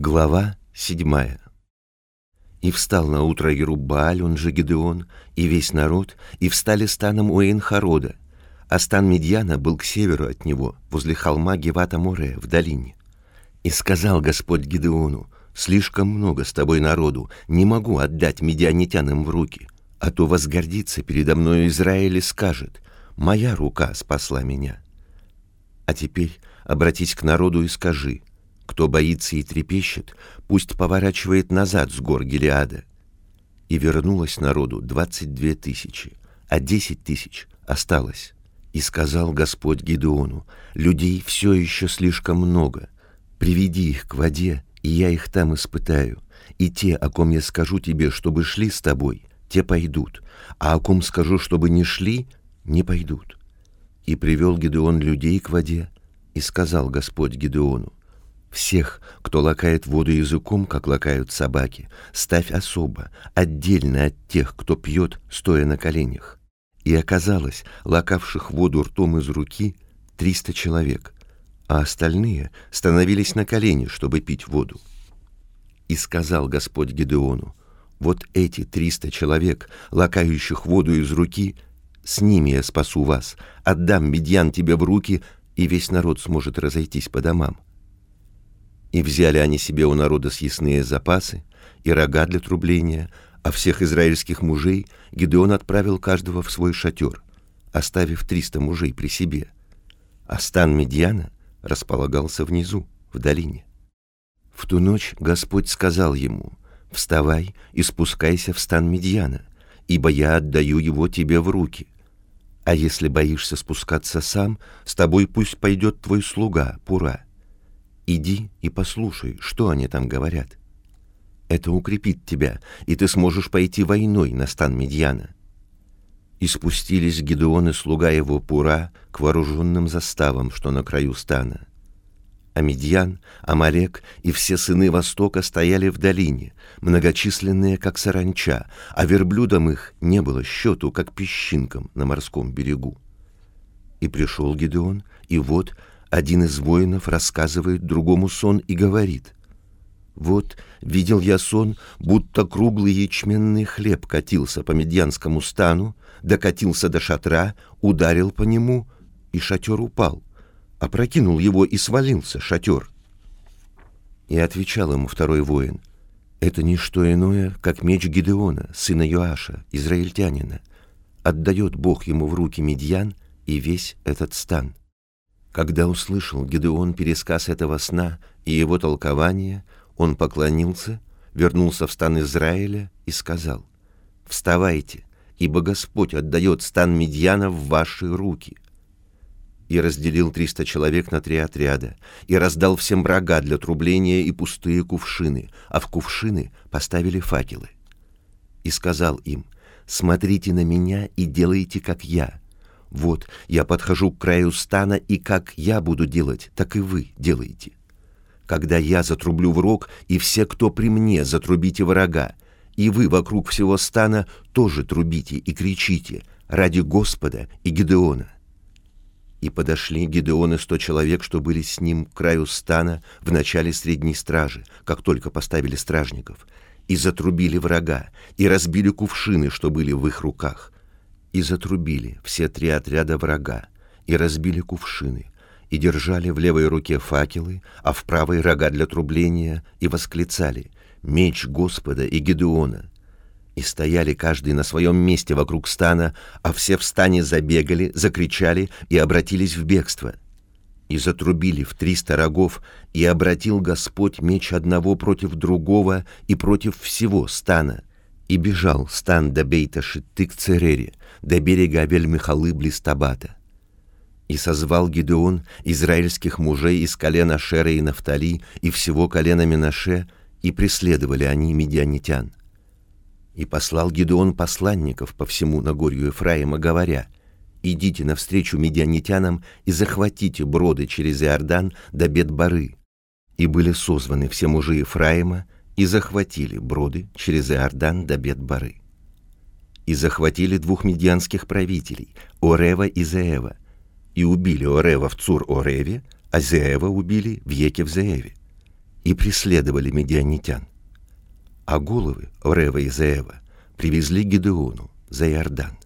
Глава 7. И встал на утро Еруббааль, он же Гидеон, и весь народ, и встали станом у Эйн-Харода, а стан Мидьяна был к северу от него, возле холма Гевата-Море, в долине. И сказал Господь Гидеону: «Слишком много с тобой народу, не могу отдать мидианитянам в руки, а то возгордится передо мною Израиль и скажет: моя рука спасла меня. А теперь обратись к народу и скажи: кто боится и трепещет, пусть поворачивает назад с гор Гилеада». И вернулось народу 22 тысячи, а 10 тысяч осталось. И сказал Господь Гидеону: людей все еще слишком много, приведи их к воде, и я их там испытаю, и те, о ком я скажу тебе, чтобы шли с тобой, те пойдут, а о ком скажу, чтобы не шли, не пойдут. И привел Гидеон людей к воде, и сказал Господь Гидеону: всех, кто лакает воду языком, как лакают собаки, ставь особо, отдельно от тех, кто пьет, стоя на коленях. И оказалось, лакавших воду ртом из руки 300 человек, а остальные становились на колени, чтобы пить воду. И сказал Господь Гидеону: вот эти 300 человек, лакающих воду из руки, с ними я спасу вас, отдам Мидьян тебе в руки, и весь народ сможет разойтись по домам. И взяли они себе у народа съестные запасы и рога для трубления, а всех израильских мужей Гидеон отправил каждого в свой шатер, оставив 300 мужей при себе, а стан Мидьяна располагался внизу, в долине. В ту ночь Господь сказал ему: «Вставай и спускайся в стан Мидьяна, ибо я отдаю его тебе в руки. А если боишься спускаться сам, с тобой пусть пойдет твой слуга Пура. Иди и послушай, что они там говорят. Это укрепит тебя, и ты сможешь пойти войной на стан Мидьяна». И спустились Гидеон и слуга его Пура к вооруженным заставам, что на краю стана. А Мидьян, Амалек и все сыны Востока стояли в долине, многочисленные, как саранча, а верблюдам их не было счету, как песчинкам на морском берегу. И пришел Гидеон, и вот один из воинов рассказывает другому сон и говорит: «Вот видел я сон, будто круглый ячменный хлеб катился по Мидьянскому стану, докатился до шатра, ударил по нему, и шатер упал, опрокинул его, и свалился шатер». И отвечал ему второй воин: «Это не что иное, как меч Гидеона, сына Йоаша, израильтянина. Отдает Бог ему в руки Мидьян и весь этот стан». Когда услышал Гидеон пересказ этого сна и его толкование, он поклонился, вернулся в стан Израиля и сказал: «Вставайте, ибо Господь отдает стан Мидьяна в ваши руки». И разделил 300 человек на 3 отряда, и раздал всем рога для трубления и пустые кувшины, а в кувшины поставили факелы. И сказал им: «Смотрите на меня и делайте, как я. Вот я подхожу к краю стана, и как я буду делать, так и вы делайте. Когда я затрублю в рог, и все, кто при мне, затрубите в рога, и вы вокруг всего стана тоже трубите и кричите ради Господа и Гидеона». И подошли Гидеон и 100 человек, что были с ним, к краю стана в начале средней стражи, как только поставили стражников, и затрубили в рога, и разбили кувшины, что были в их руках. И затрубили все 3 отряда врага, и разбили кувшины, и держали в левой руке факелы, а в правой рога для трубления, и восклицали: «Меч Господа и Гидеона!» И стояли каждый на своем месте вокруг стана, а все в стане забегали, закричали и обратились в бегство. И затрубили в 300 рогов, и обратил Господь меч одного против другого и против всего стана. И бежал стан до Бейта-Шитты к Церере, до берега Авель-Михалы близ Табата. И созвал Гидеон израильских мужей из колена Ашера и Нафтали и всего колена Менаше, и преследовали они мидианитян. И послал Гидеон посланников по всему Нагорью Ефраима, говоря: «Идите навстречу мидианитянам и захватите броды через Иордан до Бет-Бары». И были созваны все мужи Ефраима, и захватили броды через Иордан до Бет-Бары. И захватили 2 мидьянских правителей, Орева и Зеева, и убили Орева в Цур-Ореве, а Зеева убили в Екев-Зееве. и преследовали медианитян. А головы Орева и Зеева привезли Гидеону за Иордан.